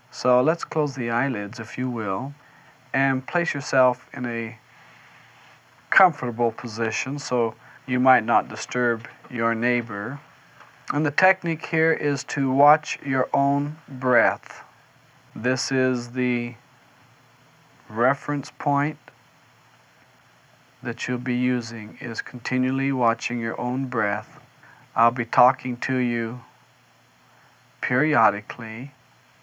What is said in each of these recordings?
So let's close the eyelids, if you will, and place yourself in a comfortable position so you might not disturb your neighbor. And the technique here is to watch your own breath. This is the reference point that you'll be using, is continually watching your own breath. I'll be talking to you periodically,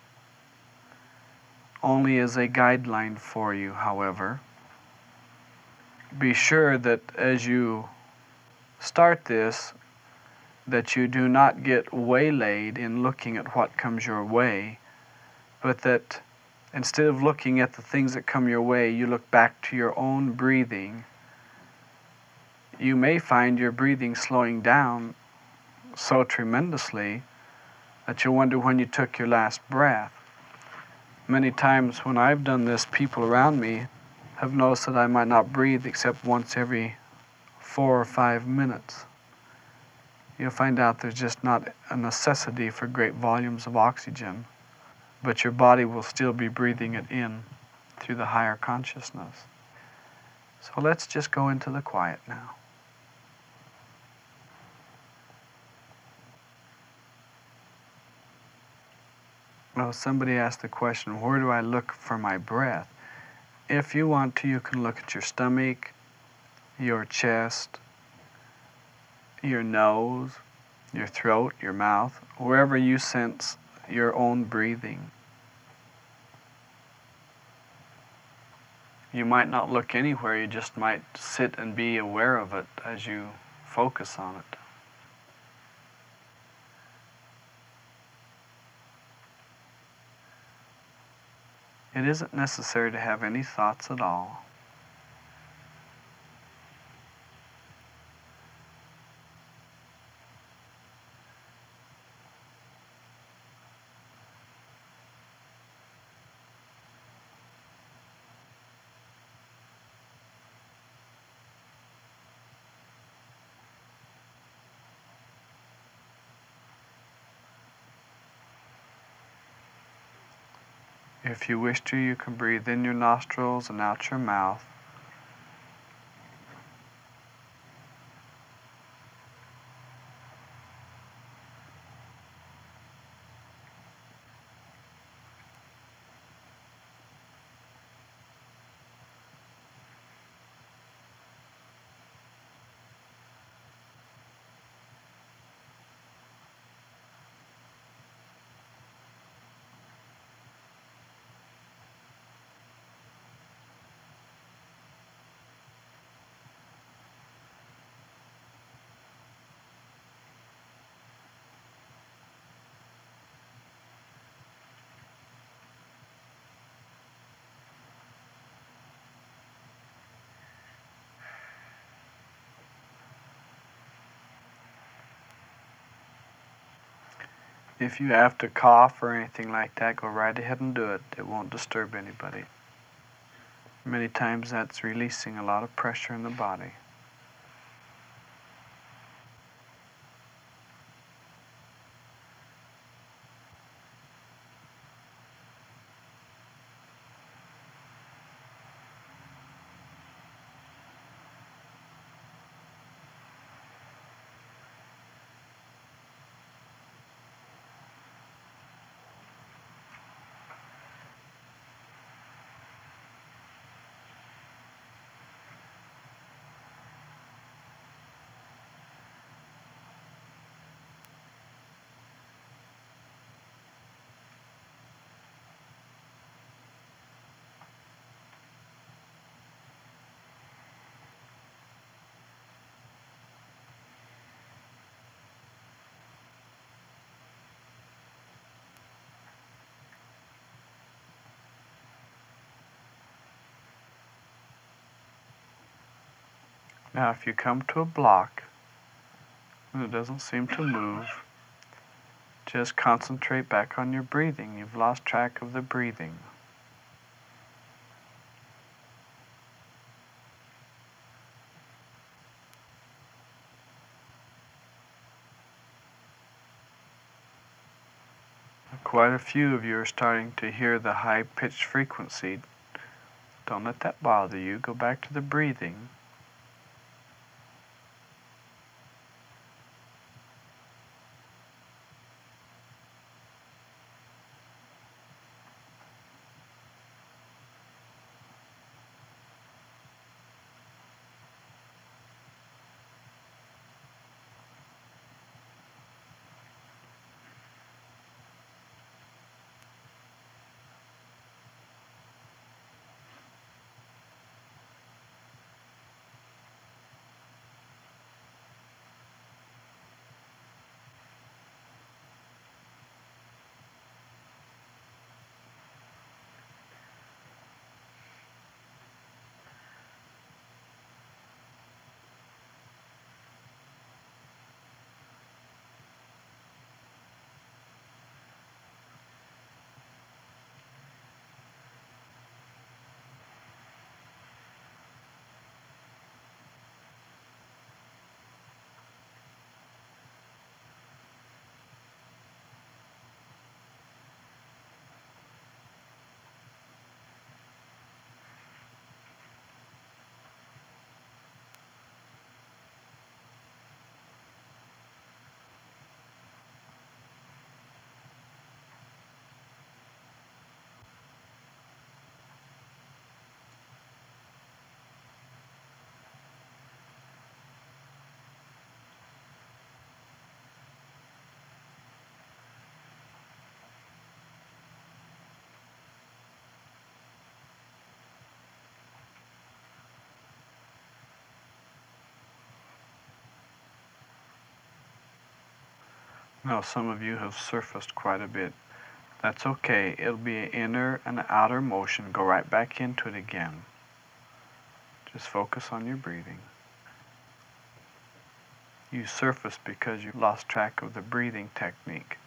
only as a guideline for you, however. Be sure that as you start this, that you do not get waylaid in looking at what comes your way, but that instead of looking at the things that come your way, you look back to your own breathing. You may find your breathing slowing down so tremendously that you wonder when you took your last breath. Many times when I've done this, people around me have noticed that I might not breathe except once every 4 or 5 minutes. You'll find out there's just not a necessity for great volumes of oxygen, but your body will still be breathing it in through the higher consciousness. So let's just go into the quiet now. Well, somebody asked the question, where do I look for my breath? If you want to, you can look at your stomach, your chest, your nose, your throat, your mouth, wherever you sense your own breathing. You might not look anywhere, you just might sit and be aware of it as you focus on it. It isn't necessary to have any thoughts at all. If you wish to, you can breathe in your nostrils and out your mouth. If you have to cough or anything like that, go right ahead and do it. It won't disturb anybody. Many times that's releasing a lot of pressure in the body. Now, if you come to a block and it doesn't seem to move, just concentrate back on your breathing. You've lost track of the breathing. Of quite a few of you are starting to hear the high-pitched frequency. Don't let that bother you. Go back to the breathing. Now, some of you have surfaced quite a bit. That's okay. It'll be an inner and outer motion. Go right back into it again. Just focus on your breathing. You surfaced because you lost track of the breathing technique.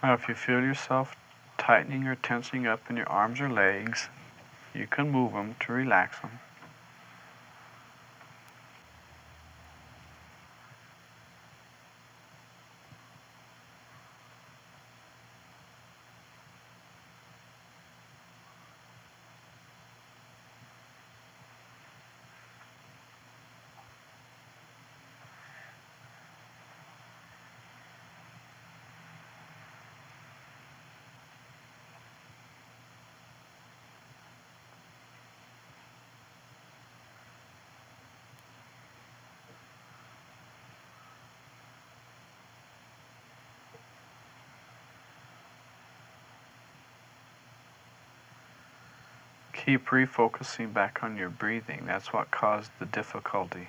Now, if you feel yourself tightening or tensing up in your arms or legs, you can move them to relax them. Keep refocusing back on your breathing. That's what caused the difficulty.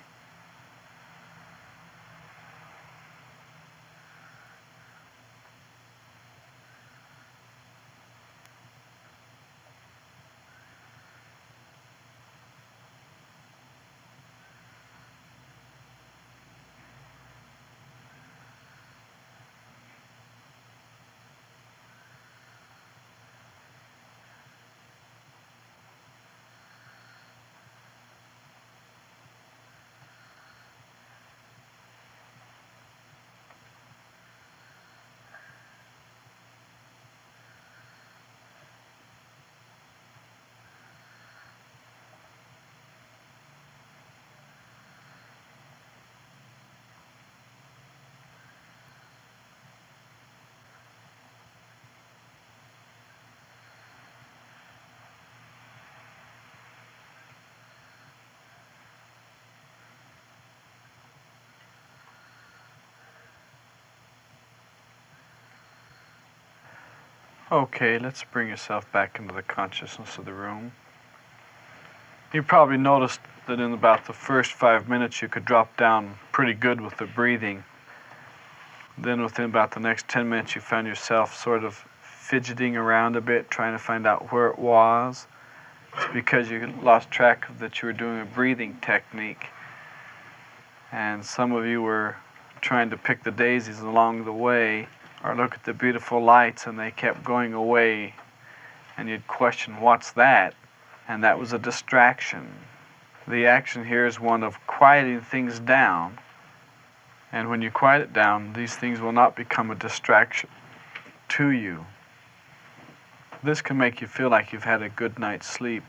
Okay, let's bring yourself back into the consciousness of the room. You probably noticed that in about the first 5 minutes you could drop down pretty good with the breathing. Then within about the next 10 minutes you found yourself sort of fidgeting around a bit, trying to find out where it was. It's because you lost track of that you were doing a breathing technique. And some of you were trying to pick the daisies along the way, or look at the beautiful lights, and they kept going away, and you'd question, what's that? And that was a distraction. The action here is one of quieting things down, and when you quiet it down, these things will not become a distraction to you. This can make you feel like you've had a good night's sleep.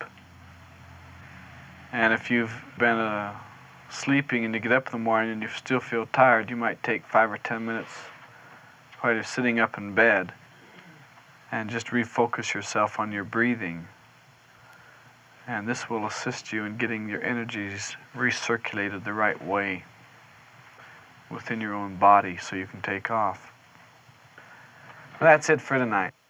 And if you've been sleeping and you get up in the morning and you still feel tired, you might take 5 or 10 minutes while you're sitting up in bed and just refocus yourself on your breathing. And this will assist you in getting your energies recirculated the right way within your own body so you can take off. That's it for tonight.